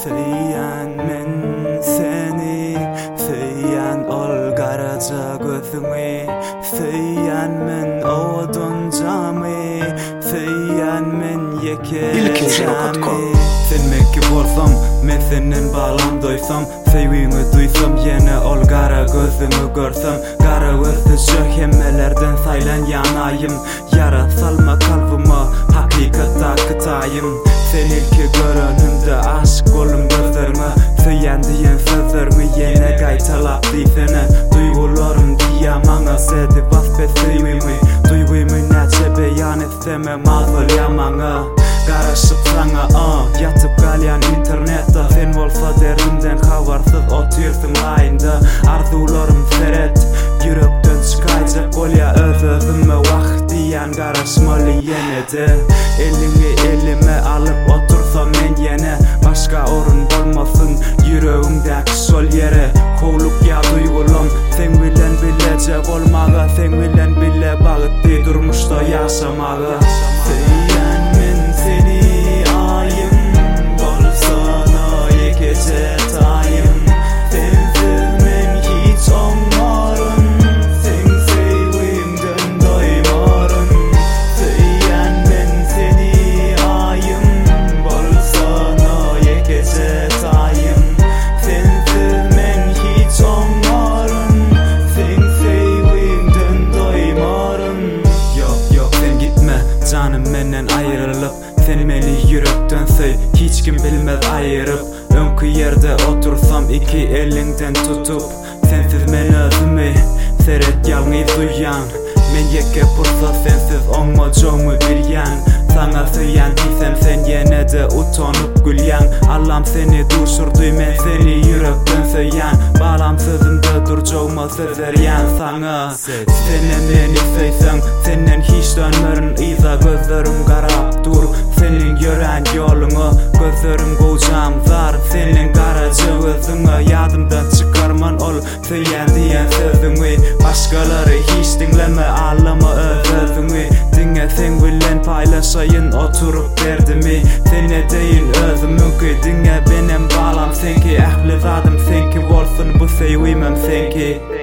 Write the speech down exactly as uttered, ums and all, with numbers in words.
Feyanmen seni Feyan olgara jagöthungi Feyanmen odon jami Feyanmen yeke jami Sen meki bortham Methinen balam doitham Feyvingu duitham Yene olgara göthungu görtham Gara wörthu jöhemmelerden thailan yanayım Yara thalma kalvuma Hakikata kıtayım Sen ilki görönümde aşk olum gözlerime Feyan diyen sözlerimi yine gaytalap diythene Duygularım diyamana sedi vasbet feyvimi Duygumu neçe beyan etseme mazıl yamana Karışıp sana uh, yatıp kalyan internette Sen olsa derdimden havarsız oturtum layında Arzularım seret yürekten çıkayacak olya öz özüme vakt diyen karışmalı yine de Elini elime alıp otursam men yine Başka orun bulmasın yüreğimdeki sol yere Kovluk ya duygulam sen bilen bilecek olmağa Sen bilen bile bağıttı durmuşta yaşamağa Feyan men seni ayım Bolsana yekece tayım Sensiz men hiç olmarım Sen sevimden doymarım Feyan men seni ayım Bolsana yekece tayım Sensiz men hiç olmarım Sen sevimden doymarım Yok yok sen gitme canım menden ayrılıp Sen beni yürekten sev hiç kim bilmez ayırıp Önkü yerde otursam iki elinden tutup Sensiz men özümü seret yalnız duyan Men yeke pursa sensiz olmacağımı bir yan Sana söyleyen diysem sen yine de utanıp gülyan Allah'ım seni düşürdü men seni yürekten söyleyen Bağlam sözümde duracağıma söz veriyen sana Senen beni söysen senden hiç dönmerin İza gözlerim karap dur Senin gören yolunu gözlerim koyacağım zar Senin karaca özüne yadımdan çıkarman ol Söyleyen diyen sözümü Başkaları hiç dinleme ağlama öz özümü Dinle sen bilen paylaşayın oturup derdimi Sene deyin özümünki dinle benim bağlam senki Ehli zadım senki olsun bu sevimem senki